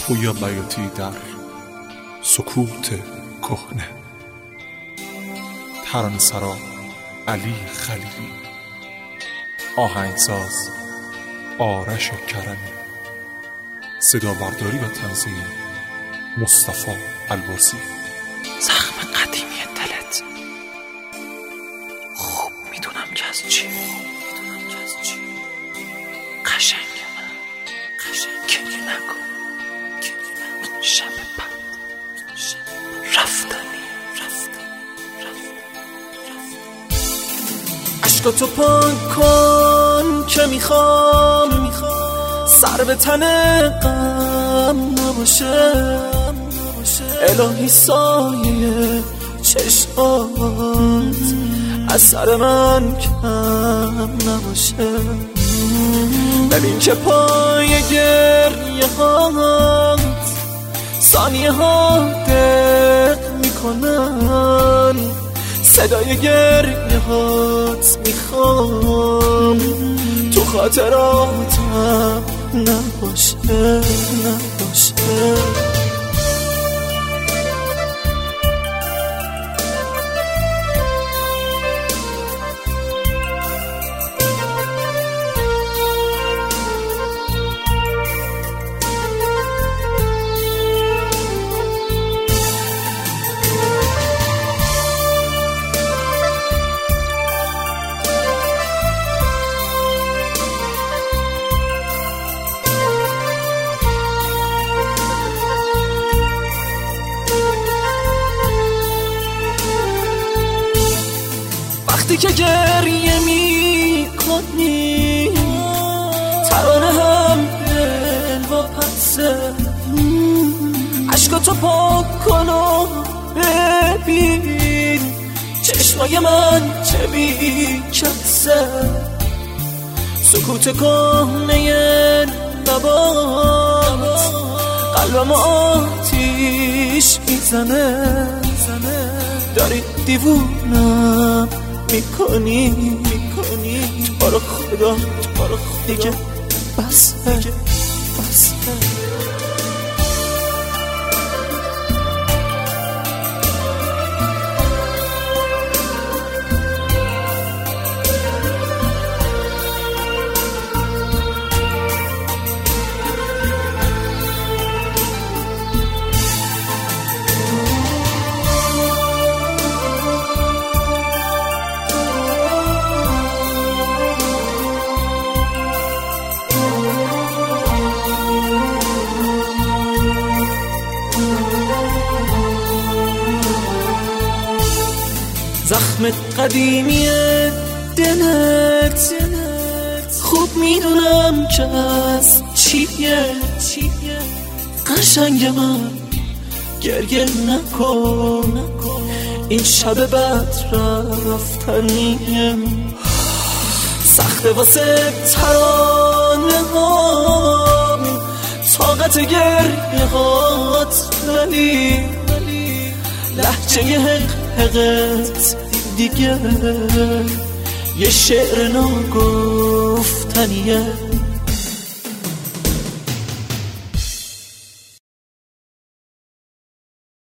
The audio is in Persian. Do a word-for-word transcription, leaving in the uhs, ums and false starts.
پویا بیاتی در سکوت کهنه. ترانه‌سرا علی خلیلی، آهنگساز آرش کرمی، صدا برداری و تنظیم مصطفی البرزی. زخم قدیمی دلت خوب میدونم که از چی میدونم که از چی قشنگ من قشنگ گریه نکن گریه نکن. شب بد رفتنی رفتنی عشقاتو پاک کن که میخوام سر به تن غم نباشه. الهی سایه چشمات از سر من کم نباشه. ببین که پای گریه هات ثانیه ها دق میکنن، صدای گریه هات میخوام تو خاطراتم نباشه نباشه. وقتی که گریه می کنی ترانه هم دل و پسه. عشقاتو پاک کن و ببین چشمای من چه بی کسه. سکوت کهنه نبات قلبم آتیش میزنه. داری دیوونم میکنی میکنی تو رو خدا تو رو خدا دیگه بس دیگه بس. زخم قدیمی دلت خوب میدونم که از چیه. قشنگ من گریه نکن، این شب بد رفتنیه. سخته واسه ترانه ها طاقت گریه هات، ولی لحجه حقت دیگه یه شعر ناگفتنیه.